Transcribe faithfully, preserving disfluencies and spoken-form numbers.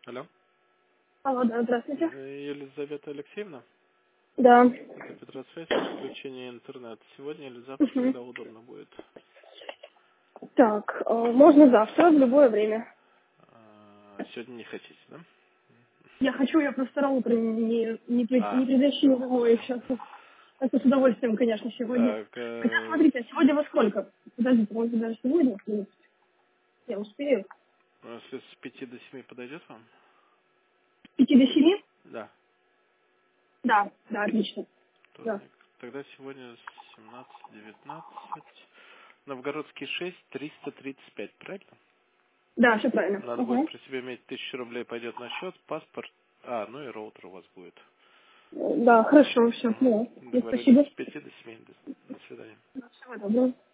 Алло. Алло, да, здравствуйте. Э, Елизавета Алексеевна, Да. это Петросвязь, подключение интернета. Сегодня или завтра, Мгм. когда удобно будет? Так, э, можно завтра, в любое время. А, сегодня не хотите, да? Я хочу, я просто на утро не, не, при- не А, предыщу домой сейчас. Это с удовольствием, конечно, сегодня. так, Хотя, э, смотрите, а сегодня во сколько? Подождите, может быть, даже сегодня? в принципе. Я успею. если с пяти до семи подойдет вам? С пяти до семи? Да, Да, да, отлично. Да, вторник. Тогда сегодня семнадцать девятнадцать. Новгородский шесть, триста тридцать пять, правильно? да, все правильно. Надо будет Угу. при себе иметь тысячу рублей, пойдет на счет, паспорт. А, ну и роутер у вас будет. Да, хорошо, все, Угу. поняла. Договорились Спасибо. с пяти до семи. До до свидания. Всего доброго.